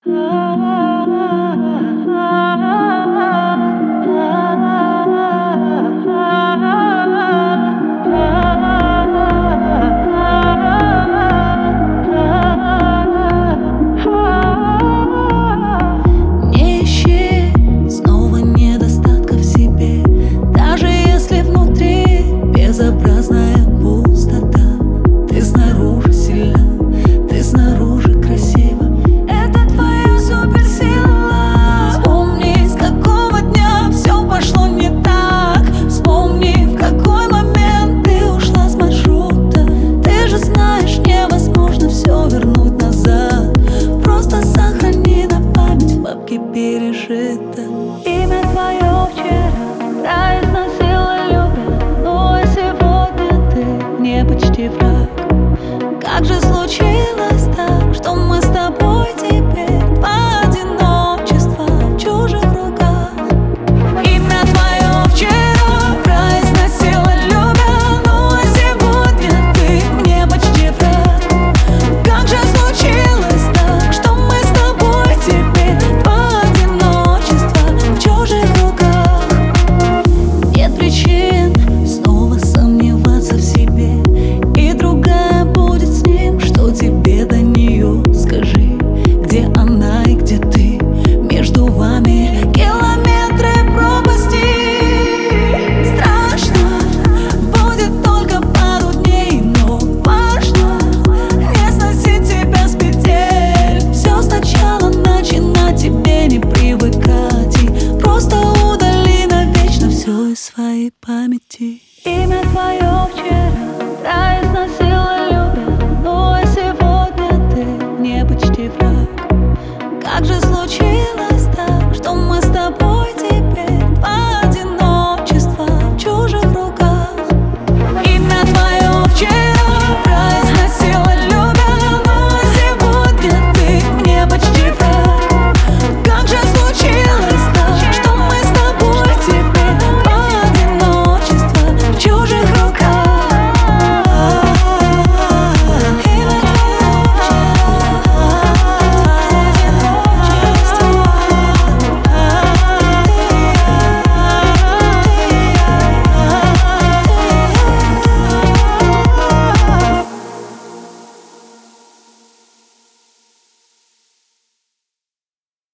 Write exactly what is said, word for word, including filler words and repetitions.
Не ищи снова недостатка в себе, даже если внутри безобразная пустота. Ты снаружи сильна, ты снаружи красива, это твоя суперсила. Вспомни, с какого дня все пошло не так. Вспомни, в какой момент ты ушла с маршрута. Ты же знаешь, невозможно все вернуть назад. Просто сохрани на память, в папке пережито. Имя твое вчера произносила любя, но сегодня ты мне почти враг. Как же случилось так, что мы с тобой теперь два одиночества в чужих руках? Имя твое вчера произносила любя, но сегодня ты мне почти враг. Как же случилось так, что мы с тобой теперь два одиночества в чужих руках? Нет причин снова сомневаться в себе, и другая будет с ним. Что тебе до нее? Скажи, где она и где ты? Между вами километры пропасти. Страшно будет только пару дней, но важно не сносить тебя с петель. Все сначала начинать, тебе не привыкать, и просто удали навечно все из своей памяти. Имя твое вчера произносила любя, но сегодня ты мне почти враг. Как же случилось так, что мы с